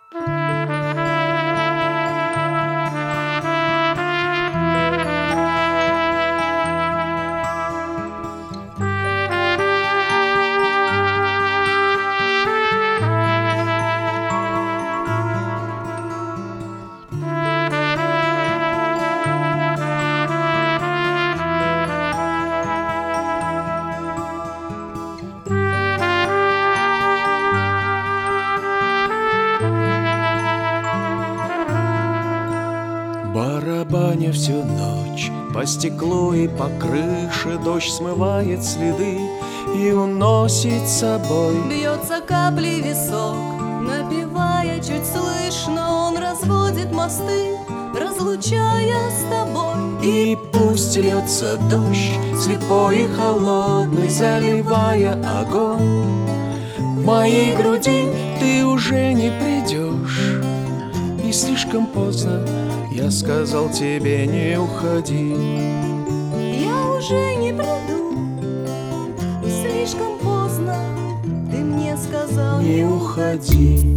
Барабаня всю ночь по стеклу и по крыше, дождь смывает следы и уносит с собой. Бьется капли висок, напевая чуть слышно, он разводит мосты, разлучая с тобой. И пусть льется дождь, слепой и холодный, заливая огонь, в моей груди ты уже не придешь, и слишком поздно я сказал тебе не уходи. Я уже не приду, слишком поздно, ты мне сказал не уходи.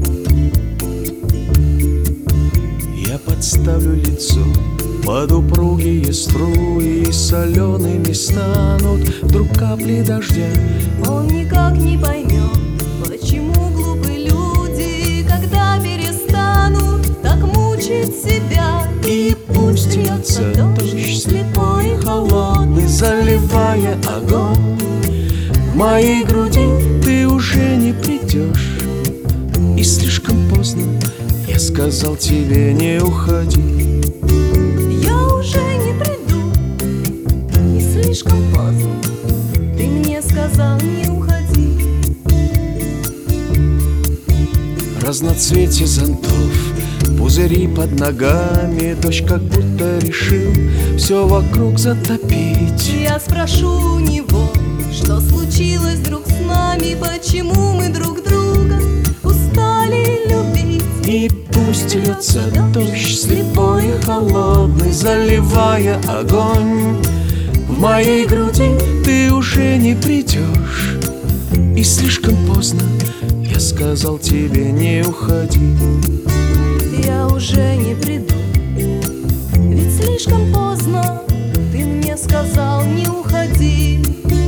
Я подставлю лицо под упругие струи, и солеными станут вдруг капли дождя. Он никак не поймет, почему глупые люди, когда перестанут так мучить себя. И пусть льется дождь, слепой и холодный, заливая огонь, в моей груди ты уже не придешь, и слишком поздно я сказал тебе не уходи. Я уже не приду, и слишком поздно, ты мне сказал не уходи. Разноцветие зонтов, пузыри под ногами, дождь как будто решил все вокруг затопить. Я спрошу у него, что случилось вдруг с нами, почему мы друг друга устали любить. И пусть льется дождь, слепой и холодный, заливая огонь, в моей груди ты уже не придешь, и слишком поздно я сказал тебе не уходи. Я уже не приду, ведь слишком поздно, ты мне сказал не уходи.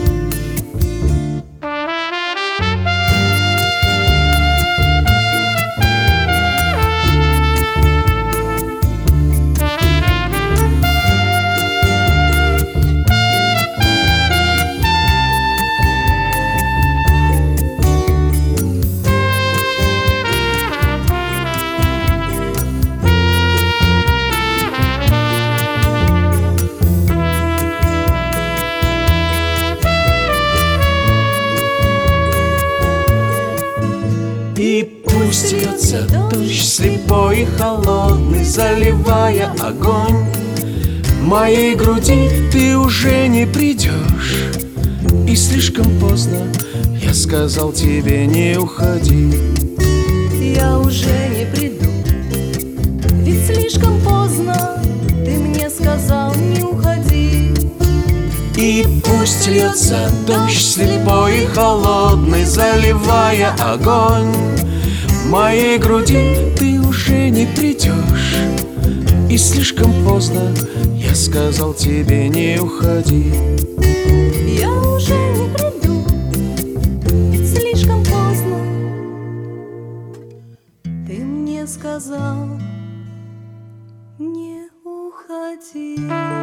И пусть льется дождь, слепой и холодный, заливая огонь, в моей груди ты уже не придешь, и слишком поздно я сказал тебе не уходи. Я уже не приду, ведь слишком поздно, ты мне сказал не уходи. И пусть льется дождь, слепой и холодный, заливая огонь, в моей груди ты уже не придешь, и слишком поздно я сказал тебе не уходи. Я уже не приду, ведь слишком поздно, ты мне сказал не уходи.